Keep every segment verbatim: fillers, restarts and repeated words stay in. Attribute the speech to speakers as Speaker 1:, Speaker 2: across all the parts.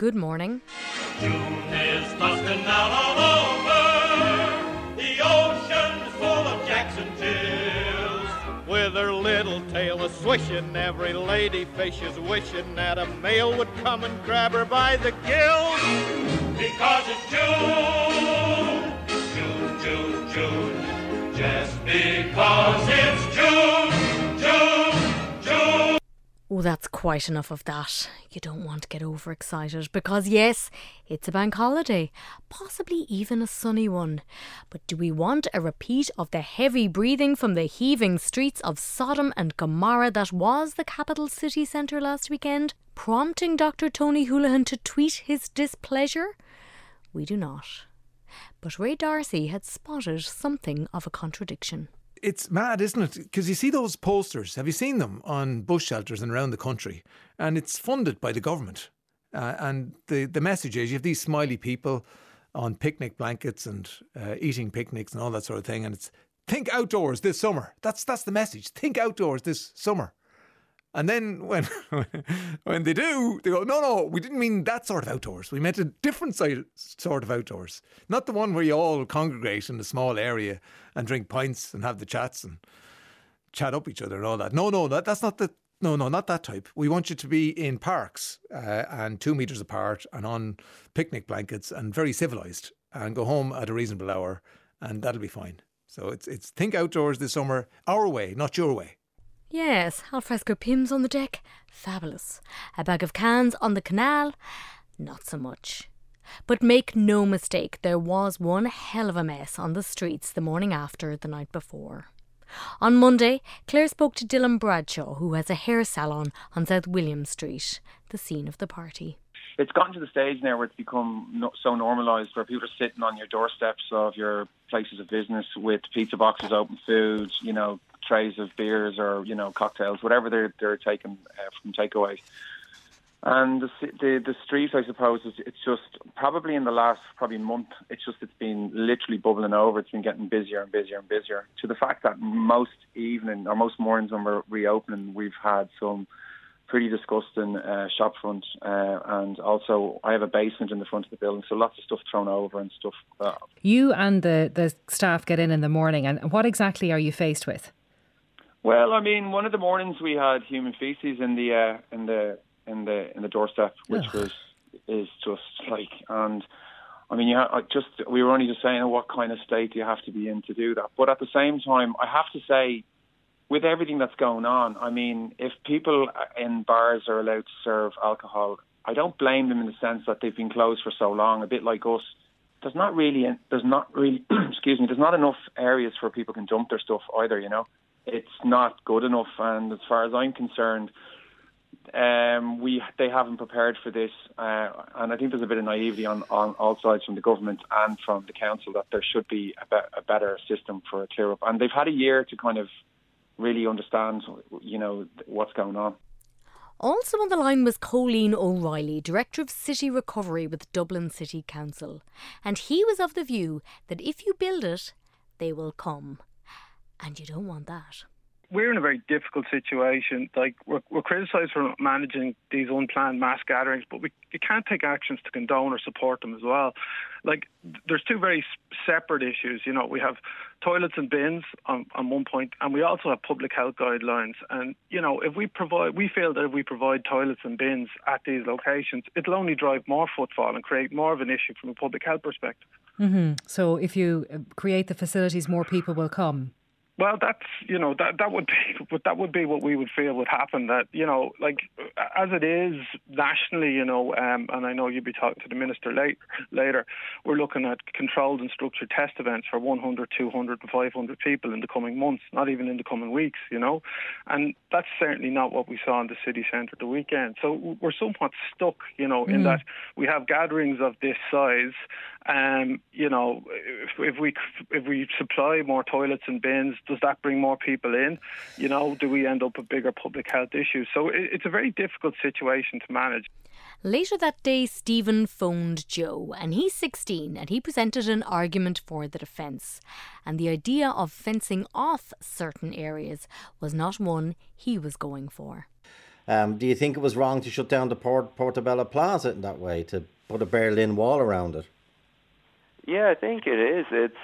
Speaker 1: Good morning.
Speaker 2: June is dusting out all over. The ocean's full of Jackson Jills. With her little tail a swishing, every lady fish is wishing that a male would come and grab her by the gills. Because it's June, June, June, June. Just because it's June, June, June.
Speaker 1: Oh, that's quite enough of that. You don't want to get overexcited because, yes, it's a bank holiday, possibly even a sunny one. But do we want a repeat of the heavy breathing from the heaving streets of Sodom and Gomorrah that was the capital city centre last weekend, prompting Doctor Tony Holohan to tweet his displeasure? We do not. But Ray D'Arcy had spotted something of a contradiction.
Speaker 3: It's mad, isn't it? Because you see those posters, have you seen them on bush shelters and around the country? And it's funded by the government. Uh, and the, the message is you have these smiley people on picnic blankets and uh, eating picnics and all that sort of thing. And it's think outdoors this summer. That's that's the message. Think outdoors this summer. And then when when they do, they go, no, no, we didn't mean that sort of outdoors. We meant a different sort of outdoors. Not the one where you all congregate in a small area and drink pints and have the chats and chat up each other and all that. No, no, that, that's not the, no, no, not that type. We want you to be in parks uh, and two metres apart and on picnic blankets and very civilised and go home at a reasonable hour and that'll be fine. So it's it's think outdoors this summer, our way, not your way.
Speaker 1: Yes, alfresco pims on the deck, fabulous. A bag of cans on the canal, not so much. But make no mistake, there was one hell of a mess on the streets the morning after the night before. On Monday, Claire spoke to Dylan Bradshaw, who has a hair salon on South William Street, the scene of the party.
Speaker 4: It's gotten to the stage now where it's become no, so normalised, where people are sitting on your doorsteps of your places of business with pizza boxes, open food, you know, trays of beers or, you know, cocktails, whatever they're they're taking uh, from takeaway. And the, the the street, I suppose, is it's just probably in the last probably month, it's just it's been literally bubbling over. It's been getting busier and busier and busier. To the fact that most evening or most mornings when we're reopening, we've had some pretty disgusting uh, shop front, uh, and also I have a basement in the front of the building, so lots of stuff thrown over and stuff. Uh,
Speaker 5: you and the the staff get in in the morning, and what exactly are you faced with?
Speaker 4: Well, I mean, one of the mornings we had human feces in the uh, in the in the in the doorstep, which Ugh. was is just like, and I mean, you ha- just we were only just saying, oh, what kind of state do you have to be in to do that? But at the same time, I have to say, with everything that's going on, I mean, if people in bars are allowed to serve alcohol, I don't blame them in the sense that they've been closed for so long. A bit like us, there's not really there's not really excuse me, there's not enough areas where people can dump their stuff either. You know. It's not good enough, and as far as I'm concerned, um, we they haven't prepared for this, uh, and I think there's a bit of naivety on, on all sides from the government and from the council that there should be a, be- a better system for a clear up, and they've had a year to kind of really understand, you know, what's going on.
Speaker 1: Also on the line was Colleen O'Reilly, Director of City Recovery with Dublin City Council, and he was of the view that if you build it, they will come. And you don't want that.
Speaker 6: We're in a very difficult situation. Like we're, we're criticised for managing these unplanned mass gatherings, but we you can't take actions to condone or support them as well. Like there's two very separate issues. You know, we have toilets and bins on, on one point, and we also have public health guidelines. And you know, if we provide, we feel that if we provide toilets and bins at these locations, it'll only drive more footfall and create more of an issue from a public health perspective.
Speaker 5: Mm-hmm. So if you create the facilities, more people will come.
Speaker 6: Well, that's, you know, that that would be that would be what we would feel would happen. That, you know, like as it is nationally, you know, um, and I know you'll be talking to the minister late, later, we're looking at controlled and structured test events for one hundred, two hundred and five hundred people in the coming months, not even in the coming weeks, you know. And that's certainly not what we saw in the city centre the weekend. So we're somewhat stuck, you know, in mm. that we have gatherings of this size. Um, you know, if, if we if we supply more toilets and bins, does that bring more people in? You know, do we end up with bigger public health issues? So it, it's a very difficult situation to manage.
Speaker 1: Later that day, Stephen phoned Joe, and he's sixteen, and he presented an argument for the defence. And the idea of fencing off certain areas was not one he was going for.
Speaker 7: Um, do you think it was wrong to shut down the Port Portobello Plaza in that way, to put a Berlin Wall around it?
Speaker 8: Yeah, I think it is. It's,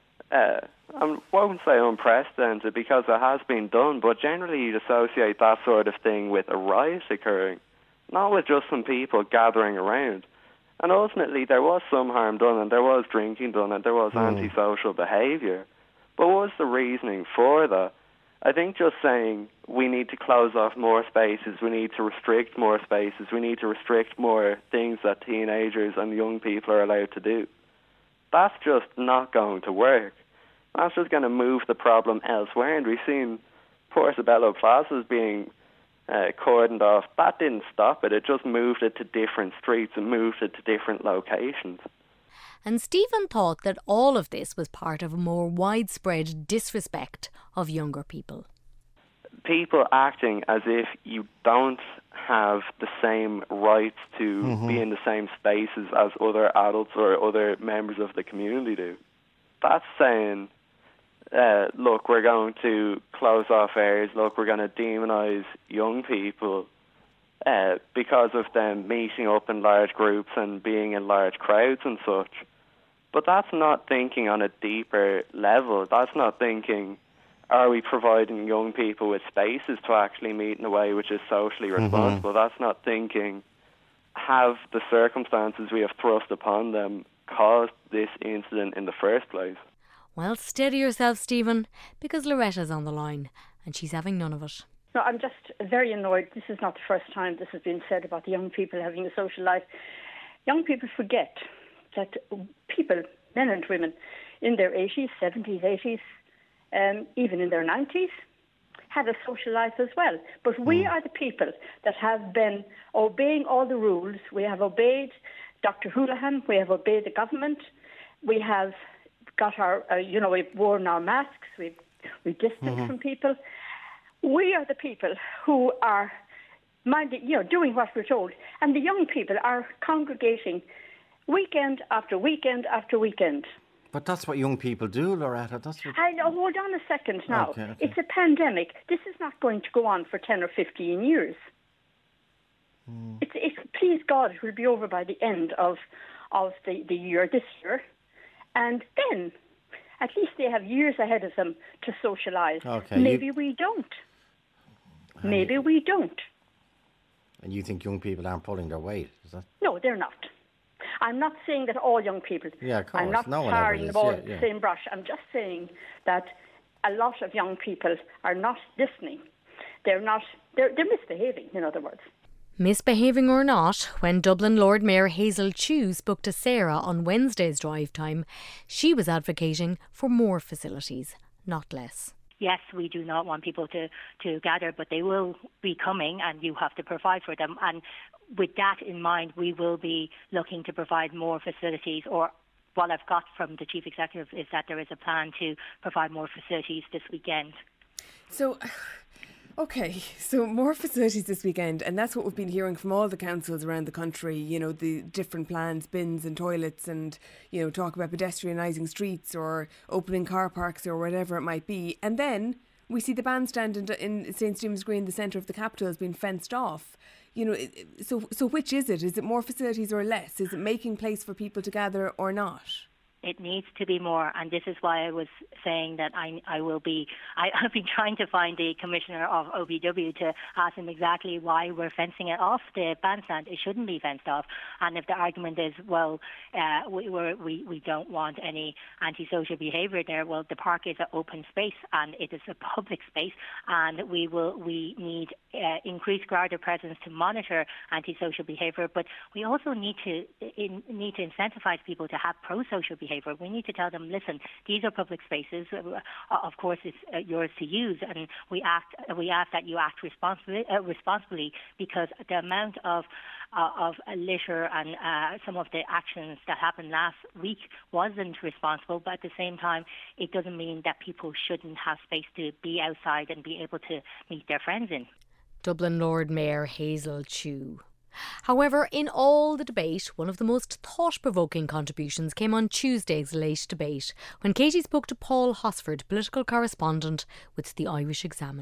Speaker 8: uh, I won't say unprecedented because it has been done, but generally you'd associate that sort of thing with a riot occurring, not with just some people gathering around. And ultimately there was some harm done, and there was drinking done, and there was mm. antisocial behaviour. But what was the reasoning for that? I think just saying we need to close off more spaces, we need to restrict more spaces, we need to restrict more things that teenagers and young people are allowed to do, that's just not going to work. That's just going to move the problem elsewhere. And we've seen Portobello Plazas being uh, cordoned off. That didn't stop it. It just moved it to different streets and moved it to different locations.
Speaker 1: And Stephen thought that all of this was part of a more widespread disrespect of younger people.
Speaker 8: People acting as if you don't have the same rights to mm-hmm. be in the same spaces as other adults or other members of the community do. That's saying, uh, look, we're going to close off areas, look, we're going to demonise young people uh, because of them meeting up in large groups and being in large crowds and such. But that's not thinking on a deeper level. That's not thinking, are we providing young people with spaces to actually meet in a way which is socially responsible? Mm-hmm. That's not thinking, have the circumstances we have thrust upon them caused this incident in the first place?
Speaker 1: Well, steady yourself, Stephen, because Loretta's on the line and she's having none of it.
Speaker 9: No, I'm just very annoyed. This is not the first time this has been said about the young people having a social life. Young people forget that people, men and women, in their eighties, seventies, eighties, um, even in their nineties, had a social life as well. But we are the people that have been obeying all the rules. We have obeyed Doctor Houlihan. We have obeyed the government. We have got our, uh, you know, we've worn our masks. We've, we've distanced mm-hmm. from people. We are the people who are minding, you know, doing what we're told. And the young people are congregating weekend after weekend after weekend.
Speaker 7: But that's what young people do, Loretta. That's what...
Speaker 9: I know, hold on a second now.
Speaker 7: Okay, okay.
Speaker 9: It's a pandemic. This is not going to go on for ten or fifteen years. Mm. It's, it's, please God, it will be over by the end of of the, the year, this year. And then, at least they have years ahead of them to socialise.
Speaker 7: Okay,
Speaker 9: Maybe
Speaker 7: you...
Speaker 9: we don't. Maybe we don't.
Speaker 7: And you think young people aren't pulling their weight, is that?
Speaker 9: No, they're not. I'm not saying that all young people,
Speaker 7: yeah, of course.
Speaker 9: I'm not
Speaker 7: no
Speaker 9: tarring them all
Speaker 7: yeah,
Speaker 9: with
Speaker 7: yeah.
Speaker 9: the same brush. I'm just saying that a lot of young people are not listening. They're not, they're, they're misbehaving, in other words.
Speaker 1: Misbehaving or not, when Dublin Lord Mayor Hazel Chu spoke to Sarah on Wednesday's drive time, she was advocating for more facilities, not less.
Speaker 10: Yes, we do not want people to, to gather, but they will be coming and you have to provide for them. And with that in mind, we will be looking to provide more facilities, or what I've got from the Chief Executive is that there is a plan to provide more facilities this weekend.
Speaker 11: So, okay, so more facilities this weekend, and that's what we've been hearing from all the councils around the country, you know, the different plans, bins and toilets, and, you know, talk about pedestrianising streets or opening car parks or whatever it might be. And then we see the bandstand in, in Saint Stephen's Green, the centre of the capital, has been fenced off. You know, so so which is it? Is it more facilities or less? Is it making place for people to gather or not?
Speaker 10: It needs to be more, and this is why I was saying that I, I will be, I, I've been trying to find the Commissioner of O B W to ask him exactly why we're fencing it off, the bandstand. It shouldn't be fenced off. And if the argument is, well, uh, we, we're, we we don't want any antisocial behaviour there, well, the park is an open space and it is a public space, and we will we need uh, increased Garda presence to monitor antisocial behaviour, but we also need to in, need to incentivise people to have pro-social behaviour. We need to tell them, listen, these are public spaces. Uh, of course, it's uh, yours to use, and we act. We ask that you act responsibly, uh, responsibly, because the amount of uh, of litter and uh, some of the actions that happened last week wasn't responsible. But at the same time, it doesn't mean that people shouldn't have space to be outside and be able to meet their friends in.
Speaker 1: Dublin Lord Mayor Hazel Chu. However, in all the debate, one of the most thought-provoking contributions came on Tuesday's late debate when Katie spoke to Paul Hosford, political correspondent with the Irish Examiner.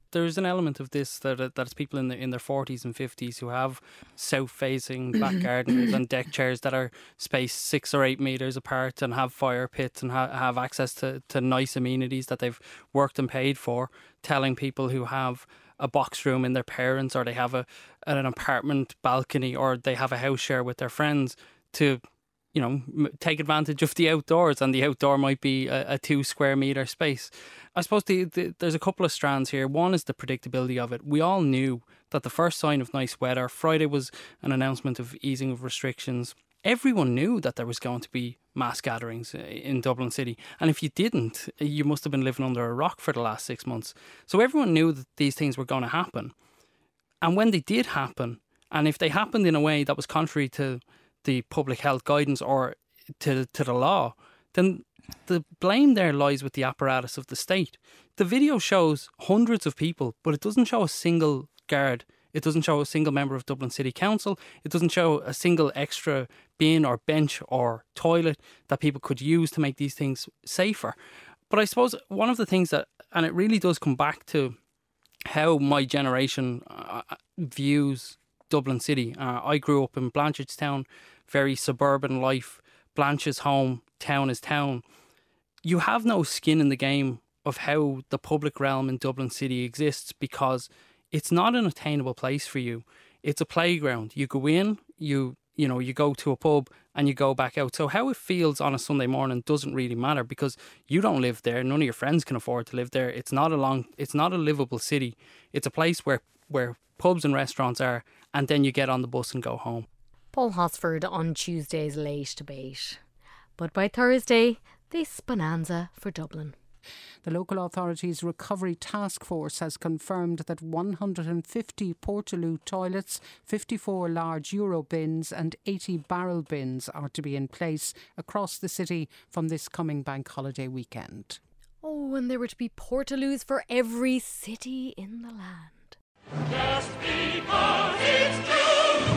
Speaker 12: there's an element of this that that's people in the, in their forties and fifties who have south-facing back gardens and deck chairs that are spaced six or eight metres apart and have fire pits and ha- have access to, to nice amenities that they've worked and paid for, telling people who have a box room in their parents, or they have a an apartment balcony, or they have a house share with their friends, to, you know, take advantage of the outdoors, and the outdoor might be a, a two square metre space. I suppose the, the, there's a couple of strands here. One is the predictability of it. We all knew that the first sign of nice weather, Friday was an announcement of easing of restrictions. Everyone knew that there was going to be mass gatherings in Dublin City. And if you didn't, you must have been living under a rock for the last six months. So everyone knew that these things were going to happen. And when they did happen, and if they happened in a way that was contrary to the public health guidance or to to the law, then the blame there lies with the apparatus of the state. The video shows hundreds of people, but it doesn't show a single guard. It doesn't show a single member of Dublin City Council. It doesn't show a single extra bin or bench or toilet that people could use to make these things safer. But I suppose one of the things that, and it really does come back to how my generation uh, views Dublin City. Uh, I grew up in Blanchardstown, very suburban life. Blanche is home, town is town. You have no skin in the game of how the public realm in Dublin City exists, because it's not an attainable place for you. It's a playground. You go in, you you know, you go to a pub and you go back out. So how it feels on a Sunday morning doesn't really matter, because you don't live there. None of your friends can afford to live there. It's not a long, it's not a livable city. It's a place where, where pubs and restaurants are, and then you get on the bus and go home.
Speaker 1: Paul Hosford on Tuesday's Late Debate. But by Thursday, this bonanza for Dublin.
Speaker 13: The local authorities' recovery task force has confirmed that one hundred fifty Portaloo toilets, fifty-four large Euro bins and eighty barrel bins are to be in place across the city from this coming bank holiday weekend.
Speaker 1: Oh, and there were to be Portaloos for every city in the land.
Speaker 2: Just because it's true,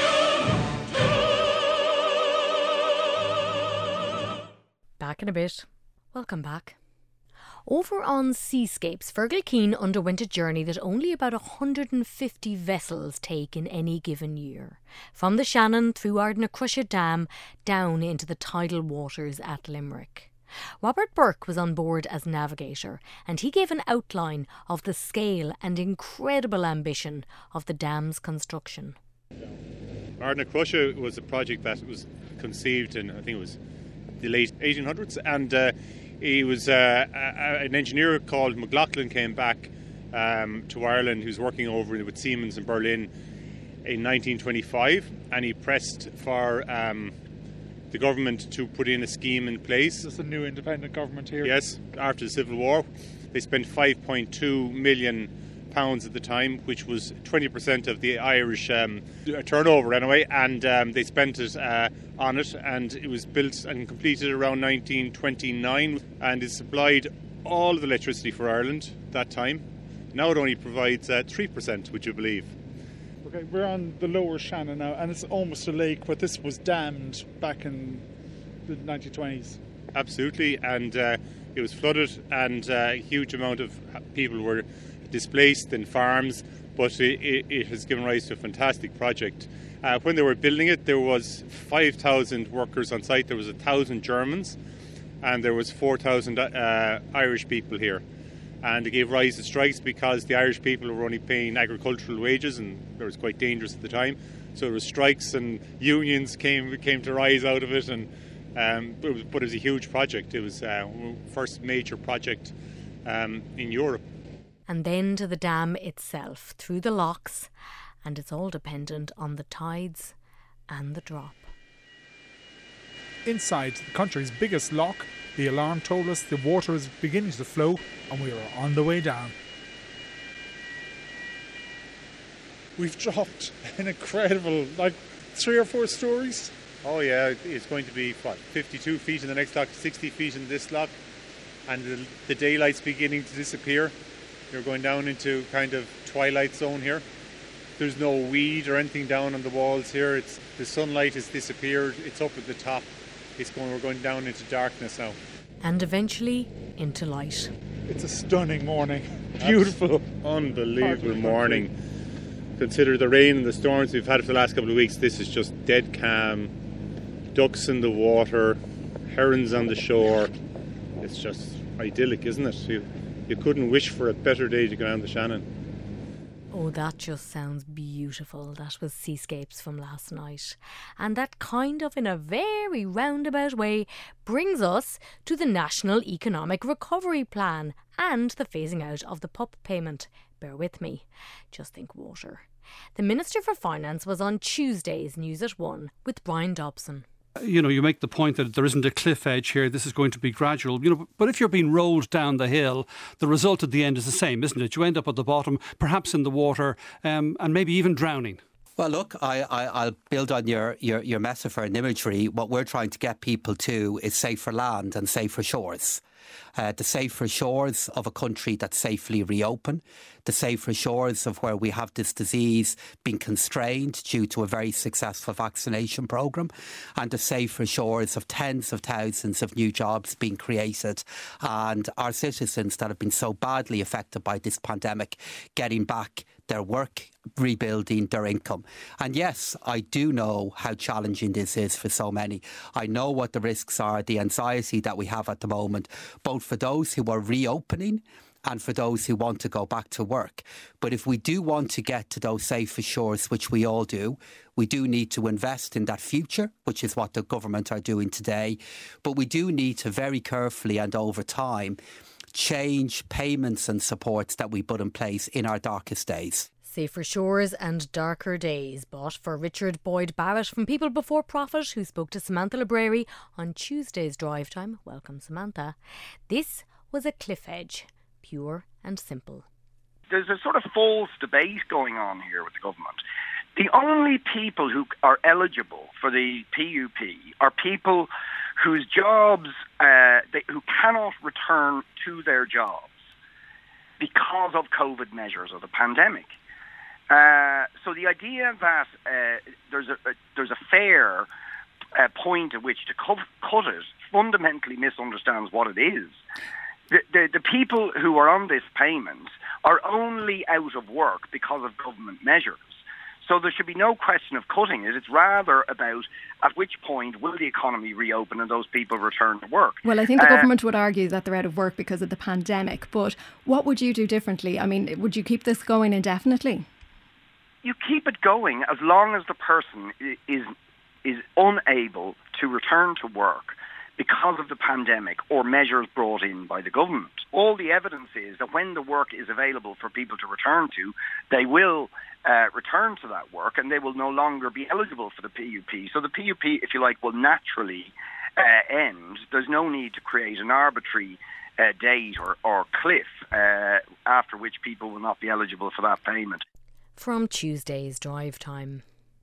Speaker 2: true, true.
Speaker 1: Back in a bit. Welcome back. Over on Seascapes, Fergal Keane underwent a journey that only about one hundred fifty vessels take in any given year. From the Shannon through Ardnacrusha Dam down into the tidal waters at Limerick. Robert Burke was on board as navigator, and he gave an outline of the scale and incredible ambition of the dam's construction.
Speaker 14: Ardnacrusha was a project that was conceived in, I think it was the late eighteen hundreds, and uh, he was uh, a, an engineer called McLaughlin came back um, to Ireland, who's working over with Siemens in Berlin in nineteen twenty-five, and he pressed for um, the government to put in a scheme in place.
Speaker 15: It's a new independent government here.
Speaker 14: Yes, after the Civil War. They spent five point two million pounds at the time, which was twenty percent of the Irish um, turnover anyway, and um, they spent it uh, on it, and it was built and completed around nineteen twenty-nine, and it supplied all of the electricity for Ireland that time. Now it only provides uh, three percent, would you believe?
Speaker 15: Okay, we're on the lower Shannon now, and it's almost a lake, but this was dammed back in the nineteen twenties.
Speaker 14: Absolutely, and uh, it was flooded, and uh, a huge amount of people were displaced in farms, but it, it, it has given rise to a fantastic project. Uh, when they were building it, there was five thousand workers on site. There was one thousand Germans, and there was four thousand uh, Irish people here. And it gave rise to strikes because the Irish people were only paying agricultural wages, and it was quite dangerous at the time. So there was strikes, and unions came came to rise out of it, and um, but, it was, but it was a huge project. It was uh, first major project um, in Europe.
Speaker 1: And then to the dam itself, through the locks, and it's all dependent on the tides and the drop.
Speaker 15: Inside the country's biggest lock, the alarm told us the water is beginning to flow, and we were on the way down. We've dropped an incredible, like, three or four stories.
Speaker 14: Oh yeah, it's going to be, what, fifty-two feet in the next lock, sixty feet in this lock, and the, the daylight's beginning to disappear. You're going down into kind of twilight zone here. There's no weed or anything down on the walls here. It's the sunlight has disappeared. It's up at the top. It's going. We're going down into darkness now.
Speaker 1: And eventually into light.
Speaker 15: It's a stunning morning. Beautiful.
Speaker 14: Unbelievable morning. Consider the rain and the storms we've had for the last couple of weeks. This is just dead calm. Ducks in the water, herons on the shore. It's just idyllic, isn't it? You, you couldn't wish for a better day to go down the Shannon.
Speaker 1: Oh, that just sounds beautiful. That was Seascapes from last night. And that kind of, in a very roundabout way, brings us to the National Economic Recovery Plan and the phasing out of the P U P payment. Bear with me. Just think water. The Minister for Finance was on Tuesday's News at One with Brian Dobson.
Speaker 16: You know, you make the point that there isn't a cliff edge here. This is going to be gradual. You know, but if you're being rolled down the hill, the result at the end is the same, isn't it? You end up at the bottom, perhaps in the water, um, and maybe even drowning.
Speaker 17: Well, look, I, I, I'll build on your, your, your metaphor and imagery. What we're trying to get people to is safer land and safer shores. Uh, the safer shores of a country that's safely reopened, the safer shores of where we have this disease being constrained due to a very successful vaccination programme, and the safer shores of tens of thousands of new jobs being created, and our citizens that have been so badly affected by this pandemic getting back their work, rebuilding their income. And yes, I do know how challenging this is for so many. I know what the risks are, the anxiety that we have at the moment, both for those who are reopening and for those who want to go back to work. But if we do want to get to those safer shores, which we all do, we do need to invest in that future, which is what the government are doing today. But we do need to very carefully and over time change payments and supports that we put in place in our darkest days.
Speaker 1: Safer shores and darker days. But for Richard Boyd Barrett from People Before Profit, who spoke to Samantha Library on Tuesday's Drive Time, welcome Samantha, this was a cliff edge, pure and simple.
Speaker 18: There's a sort of false debate going on here with the government. The only people who are eligible for the P U P are people whose jobs, uh, they, who cannot return to their jobs because of COVID measures or the pandemic. Uh, so the idea that uh, there's a, a there's a fair uh, point at which to cut, cut it fundamentally misunderstands what it is. The, the the people who are on this payment are only out of work because of government measures. So there should be no question of cutting it. It's rather about at which point will the economy reopen and those people return to work.
Speaker 19: Well, I think the
Speaker 18: uh,
Speaker 19: government would argue that they're out of work because of the pandemic. But what would you do differently? I mean, would you keep this going indefinitely?
Speaker 18: You keep it going as long as the person is is unable to return to work because of the pandemic or measures brought in by the government. All the evidence is that when the work is available for people to return to, they will uh, return to that work and they will no longer be eligible for the P U P. So the P U P, if you like, will naturally uh, end. There's no need to create an arbitrary uh, date or, or cliff uh, after which people will not be eligible for that payment.
Speaker 1: From Tuesday's Drive Time.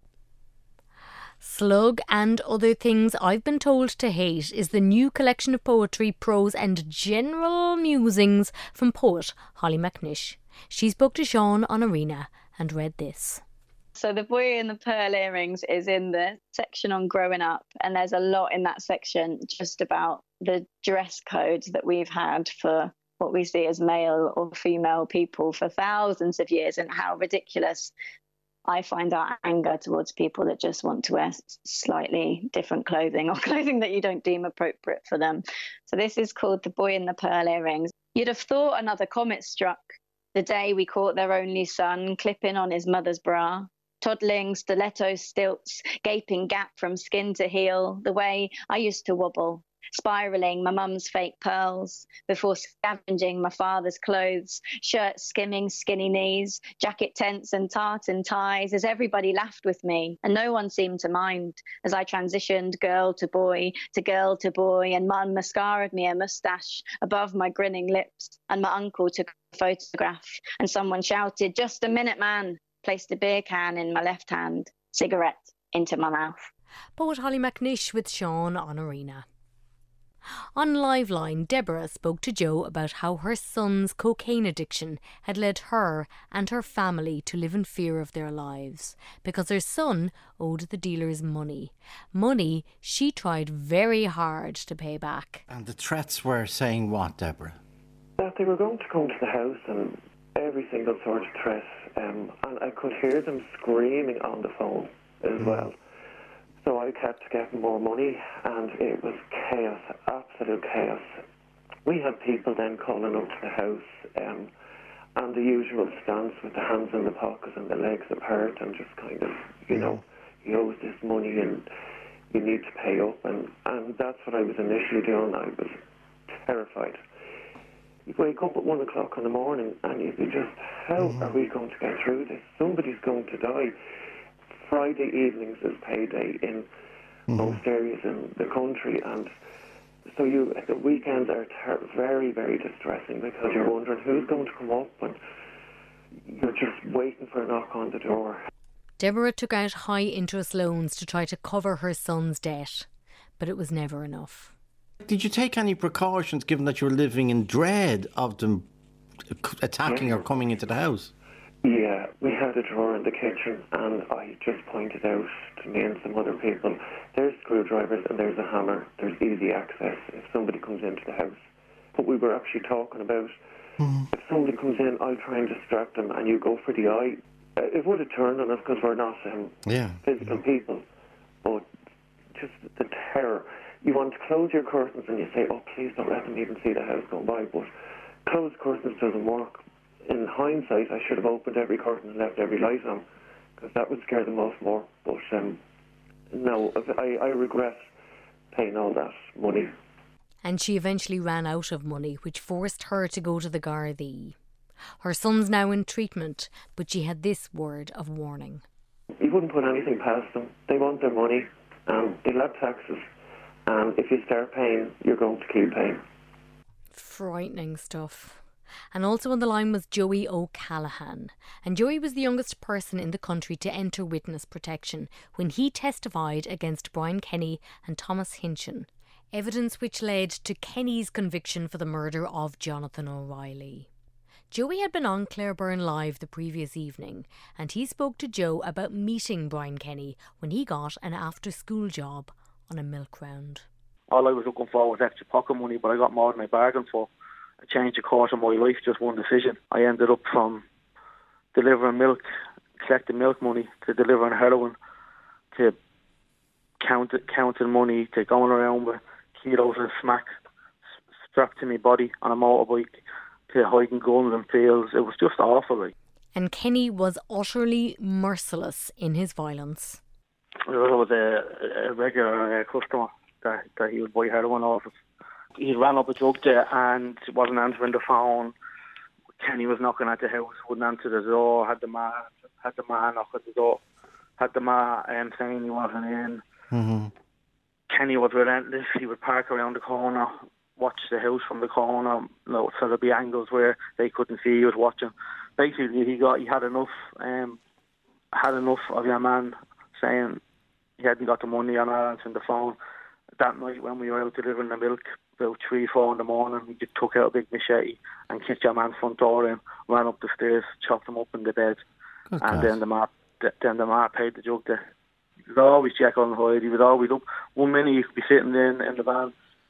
Speaker 1: Slug and Other Things I've Been Told to Hate is the new collection of poetry, prose and general musings from poet Holly McNish. She spoke to Sean on Arena and read this.
Speaker 20: So The Boy in the Pearl Earrings is in the section on growing up, and there's a lot in that section just about the dress codes that we've had for what we see as male or female people for thousands of years, and how ridiculous I find our anger towards people that just want to wear slightly different clothing or clothing that you don't deem appropriate for them. So this is called The Boy in the Pearl Earrings. You'd have thought another comet struck the day we caught their only son clipping on his mother's bra. Toddling stiletto stilts, gaping gap from skin to heel, the way I used to wobble, spiralling my mum's fake pearls before scavenging my father's clothes, shirt skimming skinny knees, jacket tents and tartan ties, as everybody laughed with me and no one seemed to mind as I transitioned girl to boy to girl to boy, and mum mascaraed me a moustache above my grinning lips, and my uncle took a photograph and someone shouted, "Just a minute, man," placed a beer can in my left hand, cigarette into my mouth.
Speaker 1: Poet Holly McNish with Sean on Arena. On Liveline, Deborah spoke to Joe about how her son's cocaine addiction had led her and her family to live in fear of their lives because her son owed the dealers money. Money she tried very hard to pay back.
Speaker 7: And the threats were saying what, Deborah?
Speaker 21: that they were going to come to the house and every single sort of threat, um, and I could hear them screaming on the phone as mm. well. So I kept getting more money, and it was chaos, absolute chaos. We had people then calling up to the house, um, and the usual stance with the hands in the pockets and the legs apart, and just kind of, you know, you owe this money and you need to pay up, and, and that's what I was initially doing. I was terrified. You wake up at one o'clock in the morning and you'd be just, how mm-hmm. are we going to get through this? Somebody's going to die. Friday evenings is payday in mm-hmm. most areas in the country, and so you the weekends are ter- very, very distressing because you're wondering who's going to come up, and you're just waiting for a knock on the door.
Speaker 1: Deborah took out high interest loans to try to cover her son's debt, but it was never enough.
Speaker 7: Did you take any precautions given that you were living in dread of them attacking or coming into the house?
Speaker 21: Yeah, we had a drawer in the kitchen, and I just pointed out to me and some other people, there's screwdrivers and there's a hammer, there's easy access if somebody comes into the house. But we were actually talking about, mm-hmm. if somebody comes in, I'll try and distract them, and you go for the eye. It would have turned on us because we're not um,
Speaker 7: yeah.
Speaker 21: physical people, but just the terror. You want to close your curtains and you say, oh, please don't let them even see the house go by, but closed curtains doesn't work. In hindsight, I should have opened every curtain and left every light on, because that would scare them off more. But um, no, I, I regret paying all that money.
Speaker 1: And she eventually ran out of money, which forced her to go to the Gardaí. Her son's now in treatment, but she had this word of warning.
Speaker 21: You wouldn't put anything past them. They want their money, and they'll have taxes. And if you start paying, you're going to keep paying.
Speaker 1: Frightening stuff. And also on the line was Joey O'Callaghan. And Joey was the youngest person in the country to enter witness protection when he testified against Brian Kenny and Thomas Hinchin. Evidence which led to Kenny's conviction for the murder of Jonathan O'Reilly. Joey had been on Claire Byrne Live the previous evening, and he spoke to Joe about meeting Brian Kenny when he got an after-school job on a milk round.
Speaker 22: All I was looking for was extra pocket money, but I got more than I bargained for. I changed the course of my life, just one decision. I ended up from delivering milk, collecting milk money, to delivering heroin, to count, counting money, to going around with kilos of smack strapped to my body on a motorbike, to hiding guns in fields. It was just awful. Like.
Speaker 1: And Kenny was utterly merciless in his violence.
Speaker 22: There was a, a regular uh, customer that, that he would buy heroin off us. He ran up a drug there and wasn't answering the phone. Kenny was knocking at the house, wouldn't answer the door, had the ma had the ma knock at the door, had the ma um, saying he wasn't in.
Speaker 7: Mm-hmm.
Speaker 22: Kenny was relentless. He would park around the corner, watch the house from the corner, you know, so there'd be angles where they couldn't see he was watching. Basically, he got he had enough, um, had enough of your man saying he hadn't got the money and not answering the phone. That night when we were out delivering the milk, about three, four in the morning, he just took out a big machete and kicked your man's front door in, ran up the stairs, chopped him up in the bed, Good and God. then the ma then the ma paid the jug there. He was always Jekyll and Hyde. He was always up. One minute he could be sitting in in the van,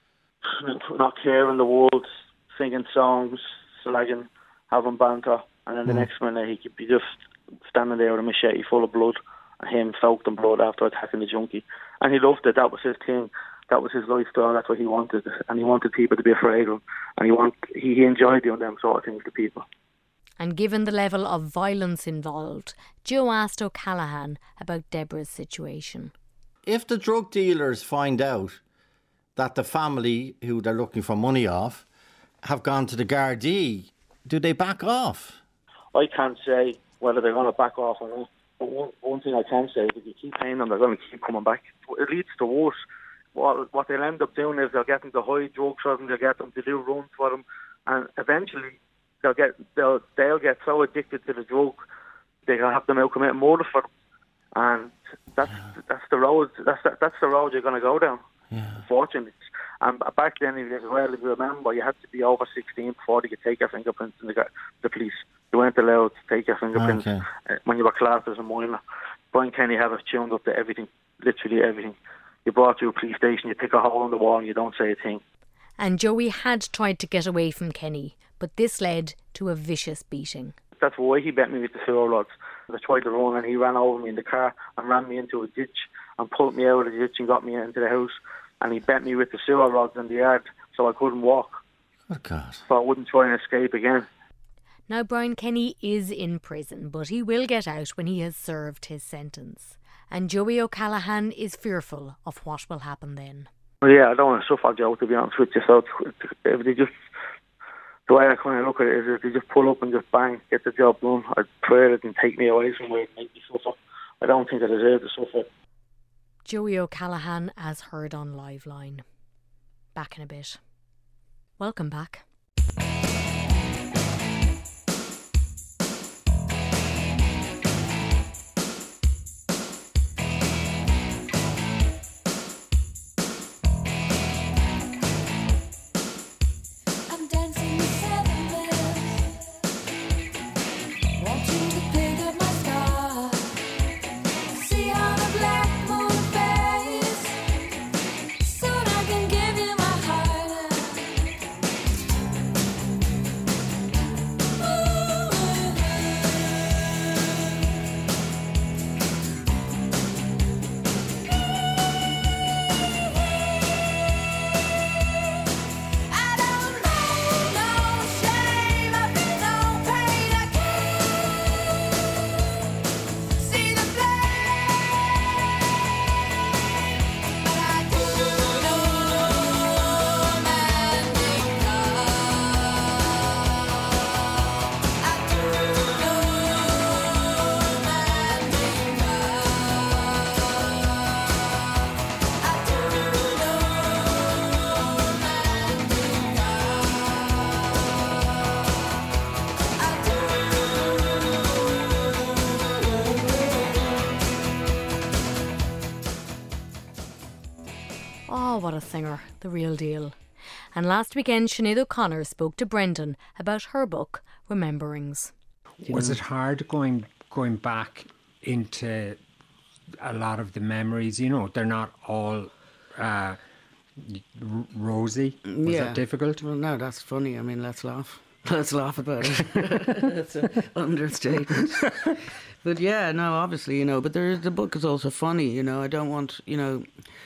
Speaker 22: not caring the world, singing songs, slagging, having banter, and then the mm. next minute he could be just standing there with a machete full of blood, and him soaked in blood after attacking the junkie. And he loved it. That was his thing. That was his lifestyle. That's what he wanted, and he wanted people to be afraid of him, and he want he, he enjoyed doing them sort of things to people.
Speaker 1: And given the level of violence involved, Joe asked O'Callaghan about Deborah's situation.
Speaker 7: If the drug dealers find out that the family who they're looking for money off have gone to the Gardaí, do they back off?
Speaker 22: I can't say whether they're going to back off or not. But one, one thing I can say is if you keep paying them, they're going to keep coming back. It leads to worse. What, what they'll end up doing is they'll get them to hide drugs for them, they'll get them to do runs for them, and eventually they'll get they'll they'll get so addicted to the drug they'll have them out committing murder for them, and that's yeah. that's the road that's that's the road you're going to go down.
Speaker 7: Yeah.
Speaker 22: Unfortunately, and back then as well, if you remember, you had to be over sixteen before they could take your fingerprints in the, the police. You weren't allowed to take your fingerprints
Speaker 7: okay.
Speaker 22: when you were classed as a minor. Brian Kenny had us tuned up to everything, literally everything. You brought to a police station, you pick a hole in the wall and you don't say a thing.
Speaker 1: And Joey had tried to get away from Kenny, but this led to a vicious beating.
Speaker 22: That's why he bet me with the sewer rods. I tried to run and he ran over me in the car and ran me into a ditch and pulled me out of the ditch and got me into the house. And he bet me with the sewer rods in the yard so I couldn't walk.
Speaker 7: Good God.
Speaker 22: So I wouldn't try and escape again.
Speaker 1: Now, Brian Kenny is in prison, but he will get out when he has served his sentence. And Joey O'Callaghan is fearful of what will happen then.
Speaker 22: Well, yeah, I don't want to suffer, Joe, to be honest with you. So if they just, the way I kind of look at it is if they just pull up and just bang, get the job done, I'd pray it and take me away somewhere and make me suffer. I don't think I deserve to suffer.
Speaker 1: Joey O'Callaghan as heard on Liveline. Back in a bit. Welcome back. Oh, what a singer, the real deal. And last weekend, Sinead O'Connor spoke to Brendan about her book, Rememberings.
Speaker 3: Was it hard going going back into a lot of the memories? You know, they're not all uh, r- rosy. Was
Speaker 4: yeah.
Speaker 3: it difficult?
Speaker 4: Well, no, that's funny. I mean, let's laugh. Let's laugh about it. That's an understatement. But yeah, no, obviously, you know, but there, the book is also funny, you know. I don't want, you know,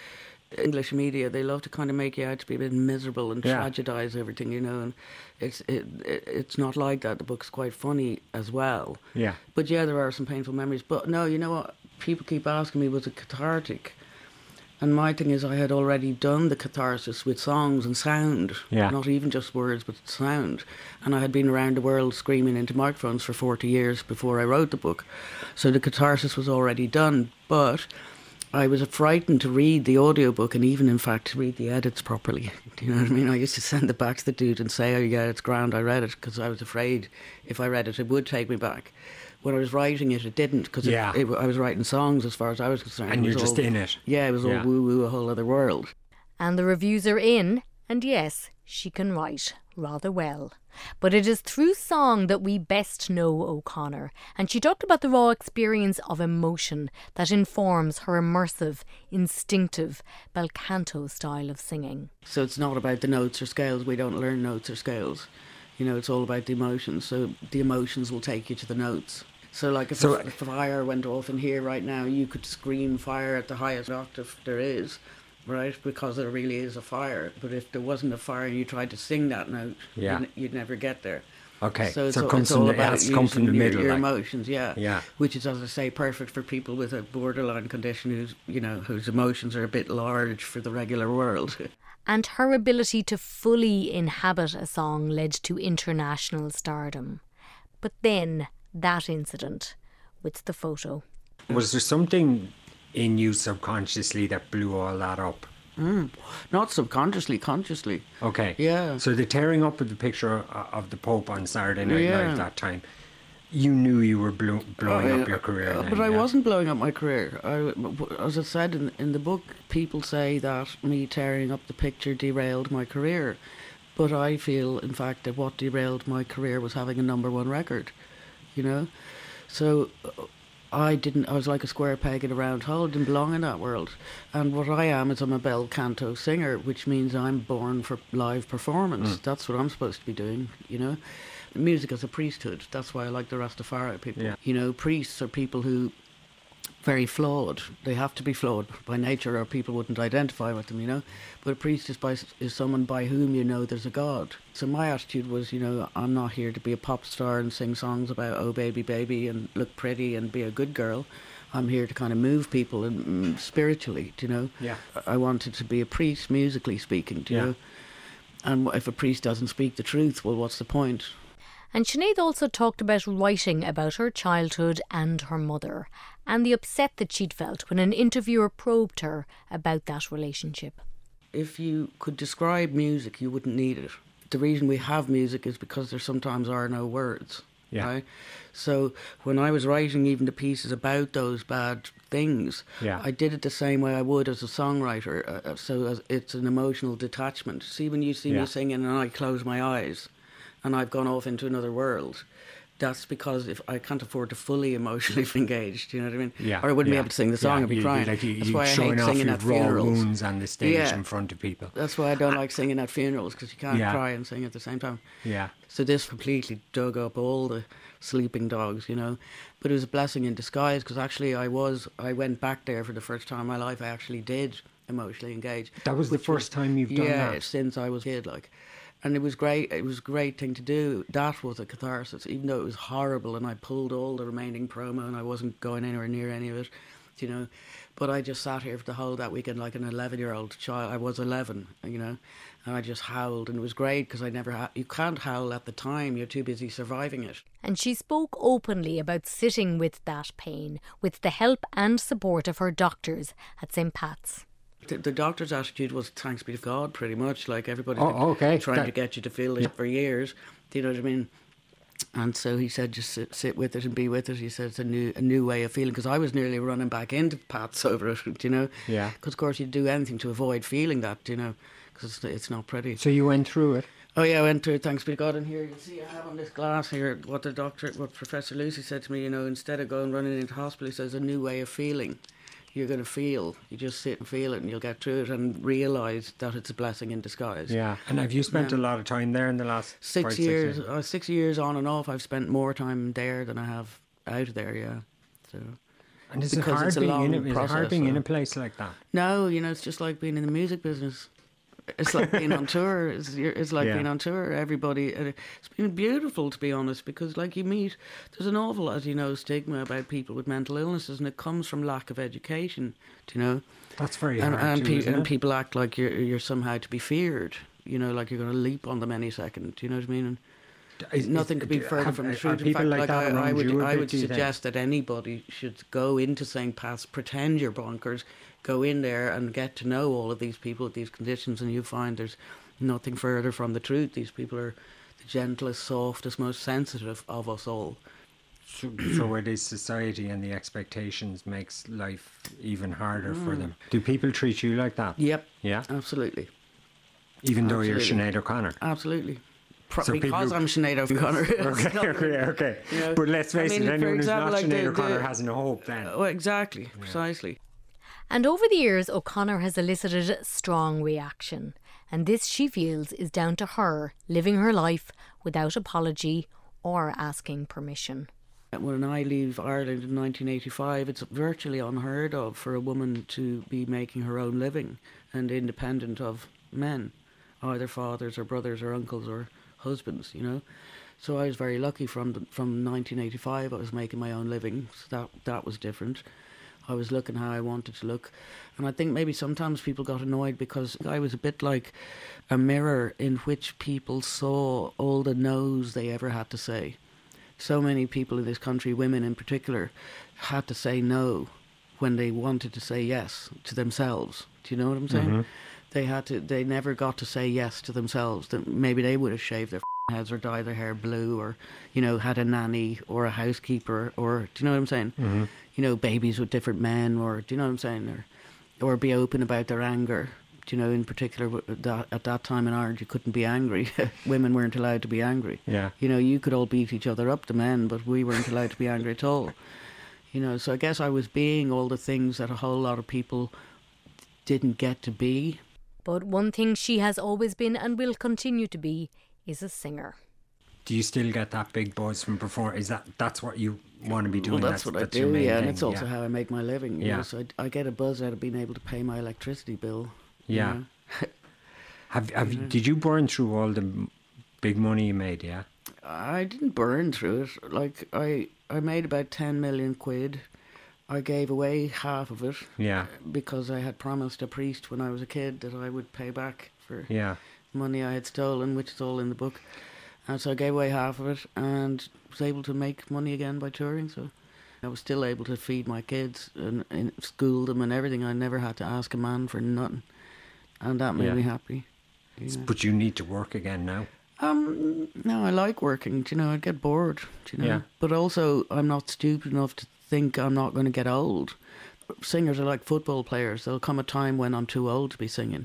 Speaker 4: English media, they love to kind of make you out to be a bit miserable and
Speaker 3: Yeah.
Speaker 4: tragedise everything, you know, and it's it, it it's not like that. The book's quite funny as well.
Speaker 3: Yeah.
Speaker 4: But yeah, there are some painful memories. But no, you know what? People keep asking me, was it cathartic? And my thing is, I had already done the catharsis with songs and sound.
Speaker 3: Yeah.
Speaker 4: Not even just words, but sound. And I had been around the world screaming into microphones for forty years before I wrote the book. So the catharsis was already done. But I was frightened to read the audiobook and even, in fact, to read the edits properly. Do you know what I mean? I used to send it back to the dude and say, oh, yeah, it's grand, I read it, because I was afraid if I read it, it would take me back. When I was writing it, it didn't, because
Speaker 3: Yeah.
Speaker 4: it, it, I was writing songs as far as I was concerned.
Speaker 3: And
Speaker 4: It
Speaker 3: you're
Speaker 4: was
Speaker 3: just
Speaker 4: all-
Speaker 3: in it.
Speaker 4: Yeah, it was
Speaker 3: Yeah.
Speaker 4: all woo-woo, a whole other world.
Speaker 1: And the reviews are in, and yes, she can write rather well. But it is through song that we best know O'Connor, and she talked about the raw experience of emotion that informs her immersive, instinctive bel canto style of singing.
Speaker 4: So it's not about the notes or scales. We don't learn notes or scales. You know, it's all about the emotions. So the emotions will take you to the notes. So like if
Speaker 3: So-
Speaker 4: a f- fire went off in here right now, you could scream fire at the highest octave there is, right? Because there really is a fire. But if there wasn't a fire and you tried to sing that note,
Speaker 3: Yeah.
Speaker 4: you'd, you'd never get there.
Speaker 3: Okay,
Speaker 4: So it's,
Speaker 3: so it
Speaker 4: all,
Speaker 3: comes
Speaker 4: it's
Speaker 3: from
Speaker 4: all
Speaker 3: the- it
Speaker 4: about
Speaker 3: has to come from
Speaker 4: using
Speaker 3: the
Speaker 4: your,
Speaker 3: middle,
Speaker 4: your
Speaker 3: like.
Speaker 4: emotions, yeah.
Speaker 3: Yeah.
Speaker 4: Which is, as I say, perfect for people with a borderline condition who's, you know, whose emotions are a bit large for the regular world.
Speaker 1: And her ability to fully inhabit a song led to international stardom. But then, that incident with the photo.
Speaker 3: Was there something in you subconsciously that blew all that up?
Speaker 4: Mm. Not subconsciously, consciously.
Speaker 3: Okay.
Speaker 4: Yeah.
Speaker 3: So the tearing up of the picture o- of the Pope on Saturday Night
Speaker 4: Yeah.
Speaker 3: Live that time, you knew you were blo- blowing
Speaker 4: Uh,
Speaker 3: up your career.
Speaker 4: uh,
Speaker 3: then,
Speaker 4: but I
Speaker 3: yeah?
Speaker 4: wasn't blowing up my career. I, as I said in, in the book, people say that me tearing up the picture derailed my career. But I feel, in fact, that what derailed my career was having a number one record, you know? So uh, I didn't. I was like a square peg in a round hole. Didn't belong in that world. And what I am is I'm a bel canto singer, which means I'm born for live performance.
Speaker 3: Mm.
Speaker 4: That's what I'm supposed to be doing. You know, music as a priesthood. That's why I like the Rastafari people.
Speaker 3: Yeah.
Speaker 4: You know, priests are people who very flawed. They have to be flawed by nature, or people wouldn't identify with them. You know, but a priest is by is someone by whom you know there's a God. So my attitude was, you know, I'm not here to be a pop star and sing songs about oh baby baby and look pretty and be a good girl. I'm here to kind of move people and mm, spiritually. Do you know?
Speaker 3: Yeah.
Speaker 4: I wanted to be a priest, musically speaking. Do you
Speaker 3: Yeah.
Speaker 4: know? And if a priest doesn't speak the truth, well, what's the point?
Speaker 1: And Sinead also talked about writing about her childhood and her mother, and the upset that she'd felt when an interviewer probed her about that relationship.
Speaker 4: If you could describe music, you wouldn't need it. The reason we have music is because there sometimes are no words.
Speaker 3: Yeah.
Speaker 4: Right? So when I was writing even the pieces about those bad things,
Speaker 3: Yeah.
Speaker 4: I did it the same way I would as a songwriter. Uh, so as it's an emotional detachment. See, when you see
Speaker 3: Yeah.
Speaker 4: me singing and I close my eyes and I've gone off into another world, that's because if I can't afford to fully emotionally engage, do you know what I mean?
Speaker 3: Yeah,
Speaker 4: Or I wouldn't be
Speaker 3: yeah.
Speaker 4: able to sing the song,
Speaker 3: Yeah,
Speaker 4: I'd be
Speaker 3: you-
Speaker 4: crying.
Speaker 3: like you-
Speaker 4: That's
Speaker 3: you
Speaker 4: why I
Speaker 3: showing
Speaker 4: hate
Speaker 3: off
Speaker 4: singing
Speaker 3: your
Speaker 4: at
Speaker 3: raw
Speaker 4: funerals.
Speaker 3: wounds on the stage
Speaker 4: Yeah.
Speaker 3: in front of people.
Speaker 4: That's why I don't like singing at funerals, because you can't
Speaker 3: Yeah.
Speaker 4: cry and sing at the same time.
Speaker 3: Yeah.
Speaker 4: So this completely dug up all the sleeping dogs, you know. But it was a blessing in disguise, because actually I was, I went back there for the first time in my life. I actually did emotionally engage.
Speaker 3: That was the
Speaker 4: which
Speaker 3: first time you've done
Speaker 4: yeah,
Speaker 3: that?
Speaker 4: since I was a kid, like. And it was great. It was a great thing to do. That was a catharsis, even though it was horrible. And I pulled all the remaining promo, and I wasn't going anywhere near any of it, you know. But I just sat here for the whole that weekend like an eleven-year-old child. I was eleven, you know, and I just howled, and it was great because I never had. You can't howl at the time; you're too busy surviving it.
Speaker 1: And she spoke openly about sitting with that pain, with the help and support of her doctors at Saint Pat's.
Speaker 4: The, the doctor's attitude was thanks be to God, pretty much. Like everybody's
Speaker 3: Oh,
Speaker 4: been
Speaker 3: okay.
Speaker 4: trying
Speaker 3: That-
Speaker 4: to get you to feel this for years. Do you know what I mean? And so he said, just sit, sit with it and be with it. He said it's a new a new way of feeling, because I was nearly running back into Pat's over it, do you know?
Speaker 3: Yeah.
Speaker 4: Because, of course, you'd do anything to avoid feeling that, do you know, because it's, it's not pretty.
Speaker 3: So you went through it?
Speaker 4: Oh, yeah, I went through it, thanks be to God. And here, you see, I have on this glass here what the doctor, what Professor Lucy said to me, you know, instead of going running into hospital, he says, a new way of feeling. You're going to feel. You just sit and feel it, and you'll get through it and realise that it's a blessing in disguise.
Speaker 3: Yeah. And have you spent
Speaker 4: Yeah.
Speaker 3: a lot of time there in the last
Speaker 4: Six
Speaker 3: five,
Speaker 4: years,
Speaker 3: Six years?
Speaker 4: uh, six years on and off. I've spent more time there than I have out of there. Yeah. So.
Speaker 3: And is it
Speaker 4: because
Speaker 3: hard
Speaker 4: it's a
Speaker 3: being,
Speaker 4: long
Speaker 3: in, a, is it hard
Speaker 4: process,
Speaker 3: being in
Speaker 4: so-
Speaker 3: a place like that?
Speaker 4: No, you know, it's just like being in the music business. It's like being on tour. It's, you're- it's like
Speaker 3: Yeah.
Speaker 4: being on tour. Everybody, uh, it's been beautiful, to be honest, because like you meet, there's an awful lot, you know, stigma about people with mental illnesses, and it comes from lack of education. Do you know?
Speaker 3: That's very
Speaker 4: and,
Speaker 3: hard
Speaker 4: and,
Speaker 3: too,
Speaker 4: pe-
Speaker 3: isn't
Speaker 4: and
Speaker 3: it?
Speaker 4: people act like you're you're somehow to be feared. You know, like you're going to leap on them any second. Do you know what I mean? And
Speaker 3: Is-
Speaker 4: nothing
Speaker 3: is-
Speaker 4: could be
Speaker 3: do-
Speaker 4: further
Speaker 3: have-
Speaker 4: from the
Speaker 3: are
Speaker 4: truth. In
Speaker 3: people
Speaker 4: fact,
Speaker 3: like
Speaker 4: like
Speaker 3: that
Speaker 4: I, I
Speaker 3: around
Speaker 4: would,
Speaker 3: you a
Speaker 4: I
Speaker 3: bit,
Speaker 4: would
Speaker 3: do you think?
Speaker 4: suggest that anybody should go into Saint Pat's, pretend you're bonkers, go in there and get to know all of these people with these conditions, and you find there's nothing further from the truth. These people are the gentlest, softest, most sensitive of us all.
Speaker 3: So, so it is society and the expectations makes life even harder for
Speaker 4: Mm.
Speaker 3: them. Do people treat you like that?
Speaker 4: Yep.
Speaker 3: Yeah?
Speaker 4: Absolutely.
Speaker 3: Even though you're
Speaker 4: Absolutely.
Speaker 3: Sinead O'Connor?
Speaker 4: Absolutely. Pro-
Speaker 3: So
Speaker 4: because
Speaker 3: people-
Speaker 4: I'm Sinead O'Connor. It's
Speaker 3: Okay,
Speaker 4: not-
Speaker 3: okay, okay.
Speaker 4: you know,
Speaker 3: But let's face
Speaker 4: I mean,
Speaker 3: it,
Speaker 4: for
Speaker 3: anyone who's
Speaker 4: example,
Speaker 3: not
Speaker 4: like
Speaker 3: Sinead
Speaker 4: the-
Speaker 3: O'Connor
Speaker 4: the-
Speaker 3: has no hope then.
Speaker 4: Well, exactly, precisely.
Speaker 1: And over the years, O'Connor has elicited strong reaction. And this, she feels, is down to her living her life without apology or asking permission.
Speaker 4: When I leave Ireland in nineteen eighty-five, it's virtually unheard of for a woman to be making her own living and independent of men, either fathers or brothers or uncles or husbands, you know. So I was very lucky from the, from nineteen eighty-five. I was making my own living, so that that was different. I was looking how I wanted to look. And I think maybe sometimes people got annoyed because I was a bit like a mirror in which people saw all the no's they ever had to say. So many people in this country, women in particular, had to say no when they wanted to say yes to themselves. Do you know what I'm saying?
Speaker 3: Mhm.
Speaker 4: They had to. They never got to say yes to themselves. That maybe they would have shaved their heads or dyed their hair blue, or you know, had a nanny or a housekeeper, or do you know what I'm saying?
Speaker 3: Mm-hmm.
Speaker 4: You know, babies with different men, or do you know what I'm saying? Or, or be open about their anger. Do you know, in particular, that, at that time in Ireland, you couldn't be angry. Women weren't allowed to be angry.
Speaker 3: Yeah.
Speaker 4: You know, you could all beat each other up, the men, but we weren't allowed to be angry at all. You know, so I guess I was being all the things that a whole lot of people didn't get to be.
Speaker 1: But one thing she has always been and will continue to be is a singer.
Speaker 3: Do you still get that big buzz from performing? Is that that's what you want to be doing?
Speaker 4: Well, that's, that's what
Speaker 3: that's
Speaker 4: I do, yeah, and
Speaker 3: thing,
Speaker 4: it's also
Speaker 3: yeah.
Speaker 4: how I make my living. You
Speaker 3: Yeah.
Speaker 4: know, so I, I get a buzz out of being able to pay my electricity bill.
Speaker 3: Yeah.
Speaker 4: You know?
Speaker 3: have have
Speaker 4: Yeah.
Speaker 3: did you burn through all the m- big money you made? Yeah.
Speaker 4: I didn't burn through it. Like I, I made about ten million quid. I gave away half of it.
Speaker 3: Yeah.
Speaker 4: Because I had promised a priest when I was a kid that I would pay back for
Speaker 3: Yeah.
Speaker 4: money I had stolen, which is all in the book. And so I gave away half of it and was able to make money again by touring. So I was still able to feed my kids and, and school them and everything. I never had to ask a man for nothing, and that made
Speaker 3: Yeah.
Speaker 4: me happy. You know.
Speaker 3: But you need to work again now.
Speaker 4: Um, no, I like working. Do you know, I'd get bored. Do you know,
Speaker 3: Yeah.
Speaker 4: but also I'm not stupid enough to think I'm not going to get old. Singers are like football players. There'll come a time when I'm too old to be singing.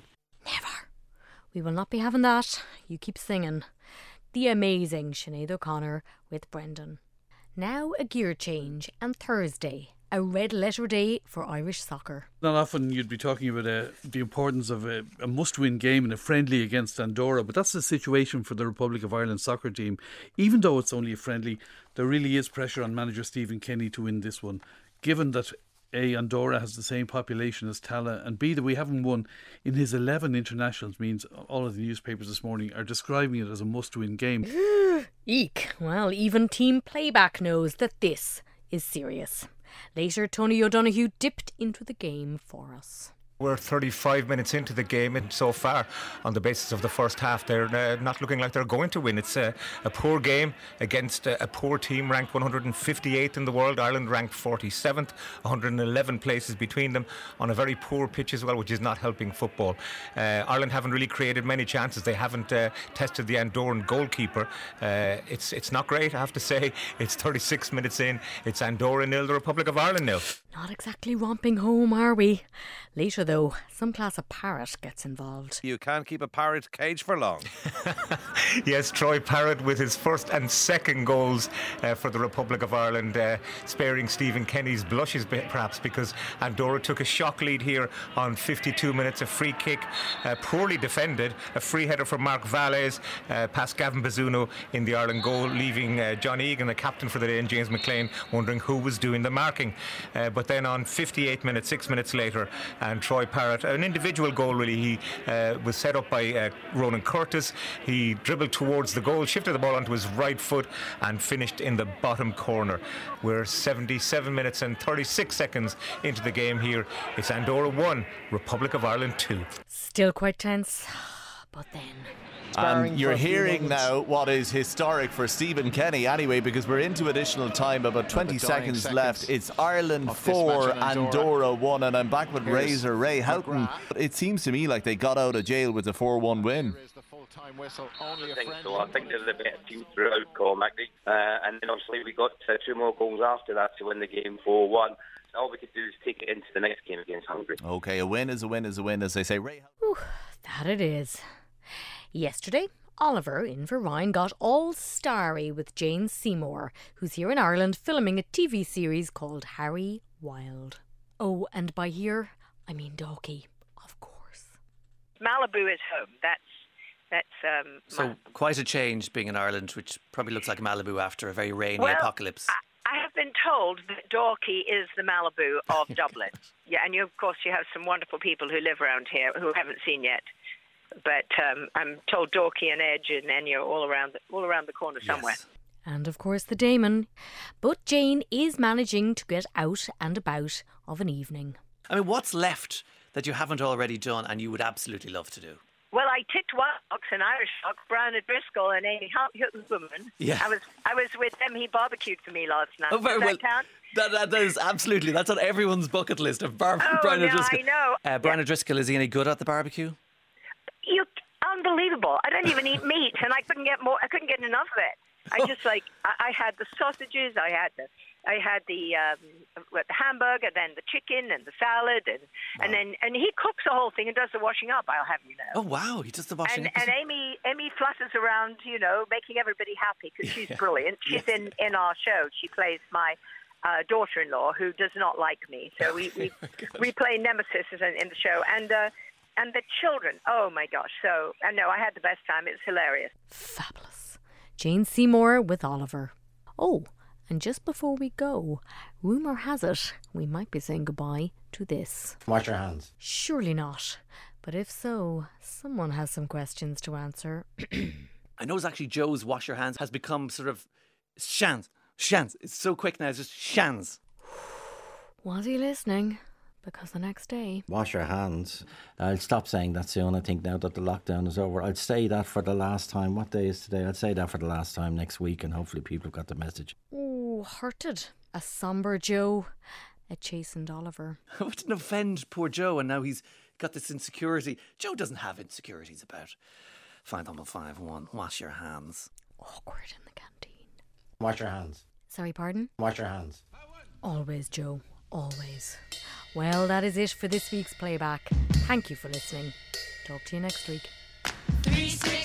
Speaker 1: We will not be having that. You keep singing. The amazing Sinead O'Connor with Brendan. Now a gear change, and Thursday, a red letter day for Irish soccer.
Speaker 16: Not often you'd be talking about uh, the importance of a, a must-win game in a friendly against Andorra, but that's the situation for the Republic of Ireland soccer team. Even though it's only a friendly, there really is pressure on manager Stephen Kenny to win this one, given that A, Andorra has the same population as Tala, and B, that we haven't won in his eleven internationals means all of the newspapers this morning are describing it as a must-win game.
Speaker 1: Eek. Well, even Team Playback knows that this is serious. Later, Tony O'Donoghue dipped into the game for us.
Speaker 5: We're thirty-five minutes into the game, and so far, on the basis of the first half, they're uh, not looking like they're going to win. It's a, a poor game against a, a poor team ranked one hundred fifty-eighth in the world. Ireland ranked forty-seventh, one hundred eleven places between them, on a very poor pitch as well, which is not helping football. Uh, Ireland haven't really created many chances. They haven't uh, tested the Andorran goalkeeper. Uh, it's it's not great, I have to say. It's thirty-six minutes in. It's Andorra nil, the Republic of Ireland nil.
Speaker 1: Not exactly romping home, are we? Later, though, some class of parrot gets involved.
Speaker 6: You can't keep a parrot caged for long.
Speaker 5: Yes, Troy Parrott with his first and second goals uh, for the Republic of Ireland, uh, sparing Stephen Kenny's blushes perhaps, because Andorra took a shock lead here on fifty-two minutes. A free kick, uh, poorly defended, a free header from Mark Valles, uh, past Gavin Bazzuno in the Ireland goal, leaving uh, John Egan, the captain for the day, and James McLean wondering who was doing the marking. Uh, but then on fifty-eight minutes, six minutes later, and Troy Parrott, an individual goal really, he uh, was set up by uh, Ronan Curtis. He dribbled towards the goal, shifted the ball onto his right foot and finished in the bottom corner. We're seventy-seven minutes and thirty-six seconds into the game here. It's Andorra one, Republic of Ireland two.
Speaker 1: Still quite tense, but then...
Speaker 6: And you're hearing now what is historic for Stephen Kenny anyway, because we're into additional time, about twenty seconds, seconds left. It's Ireland four, Andorra. Andorra one, and I'm back with Here's Razor Ray Houghton. It seems to me like they got out of jail with the four one win.
Speaker 23: I think so. I think there's a bit of team throughout Cormackney, uh, and then obviously we got uh, two more goals after that to win the game four one. All we could do is take it into the next game against Hungary.
Speaker 6: Okay, a win is a win is a win, as they say. Ray.
Speaker 1: Ooh, that it is. Yesterday, Oliver in Ryan got all starry with Jane Seymour, who's here in Ireland filming a T V series called Harry Wild. Oh, and by here, I mean Dalkey, of course.
Speaker 24: Malibu is home. That's that's um.
Speaker 25: So
Speaker 24: my...
Speaker 25: quite a change being in Ireland, which probably looks like Malibu after a very rainy
Speaker 24: well,
Speaker 25: apocalypse.
Speaker 24: I, I have been told that Dalkey is the Malibu of Dublin. Yeah, and you, of course you have some wonderful people who live around here who I haven't seen yet. But um, I'm told Dalkey and Edge and Enya are all around the, all around the corner somewhere.
Speaker 1: Yes. And of course the Damon. But Jane is managing to get out and about of an evening.
Speaker 25: I mean, what's left that you haven't already done and you would absolutely love to do?
Speaker 24: Well, I ticked one box, an Irish box, Brian O'Driscoll and Amy Huttenwoman.
Speaker 25: Yeah.
Speaker 24: I was I was with them. He barbecued for me last night.
Speaker 25: Oh, very
Speaker 24: Does
Speaker 25: well.
Speaker 24: that count?
Speaker 25: That, that, that is absolutely, that's on everyone's bucket list of bar-
Speaker 24: Oh,
Speaker 25: Brian
Speaker 24: no,
Speaker 25: O'Driscoll.
Speaker 24: I know.
Speaker 25: Uh, Brian
Speaker 24: Yeah.
Speaker 25: O'Driscoll, is he any good at the barbecue?
Speaker 24: You unbelievable! I don't even eat meat, and I couldn't get more. I couldn't get enough of it. I just like I, I had the sausages, I had the I had the um, what, the hamburger, then the chicken and the salad, and wow. and then and he cooks the whole thing and does the washing up. I'll have you know.
Speaker 25: Oh wow, he does the washing
Speaker 24: and,
Speaker 25: up.
Speaker 24: And Amy Amy flutters around, you know, making everybody happy because she's yeah. brilliant. She's yes. in in our show. She plays my uh, daughter-in-law who does not like me. So we we, we play nemesis in, in the show, and uh, and the children. Oh my gosh! So I know I had the best time. It was hilarious.
Speaker 1: Fabulous. Jane Seymour with Oliver. Oh, and just before we go, rumour has it we might be saying goodbye to this.
Speaker 7: Wash your hands.
Speaker 1: Surely not. But if so, someone has some questions to answer.
Speaker 25: I know it's actually Joe's wash your hands has become sort of shans. Shans. It's so quick now, it's just shans.
Speaker 1: Was he listening? Because the next day...
Speaker 7: Wash your hands. I'll stop saying that soon, I think, now that the lockdown is over. I'd say that for the last time. What day is today? I'd say that for the last time next week, and hopefully people have got the message.
Speaker 1: Oh, hurted. A sombre Joe. A chastened Oliver.
Speaker 25: I didn't offend poor Joe, and now he's got this insecurity. Joe doesn't have insecurities about. Five double five one. Wash your hands.
Speaker 1: Awkward in the canteen.
Speaker 7: Wash your hands.
Speaker 1: Sorry, pardon?
Speaker 7: Wash your hands.
Speaker 1: Always, Joe. Always. Well, that is it for this week's playback. Thank you for listening. Talk to you next week.
Speaker 8: Three, six.